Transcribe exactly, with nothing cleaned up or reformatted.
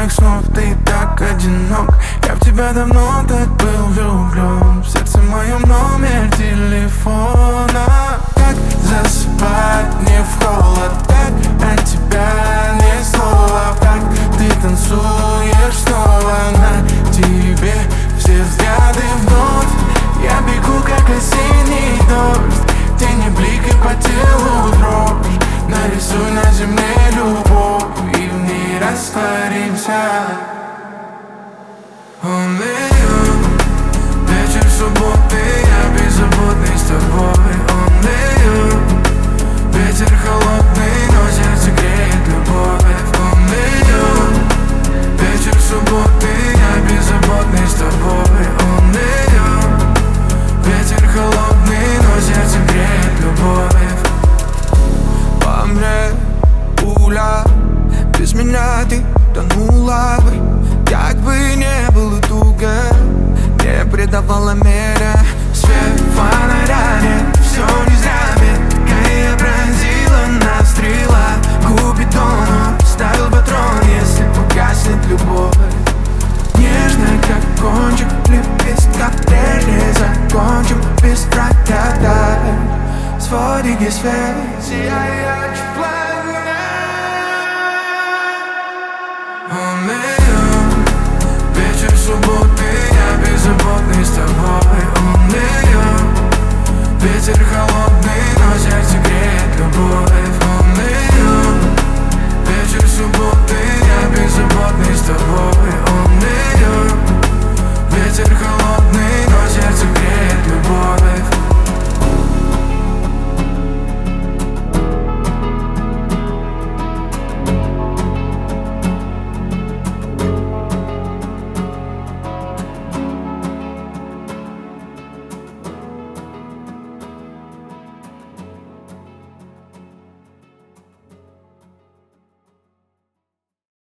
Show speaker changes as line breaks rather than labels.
моих снов ты так одинок. Я в тебя давно так был влюблен. В сердце моем номер телефона. Как засыпать не в холод, так от тебя ни слова. Как ты танцуешь снова, на тебе все взгляды вновь. Я бегу как осенний дождь, тени блик и по телу дрожь. Нарисуй на земле любовь и в ней растворимся. Only you. Вечер субботы, я беззаботный с тобой. Only you. Ветер холодный, но сердце греет любовь. Only you. Вечер субботы, я беззаботный с тобой. Only you. Ветер холодный, но сердце греет любовь. По мне пуля, без меня ты тонула бы. Как бы не было туго, не придавала меря. Свет фонаря нет, все не зря. Меткая пронзила нас стрела. Купидону ставил патрон, если погаснет любовь. Нежно, как кончик лепестка прежде. Закончим без проката. Сводики свет сияет в пламя. Only you. Вечер субботы, я беззаботный с тобой. Only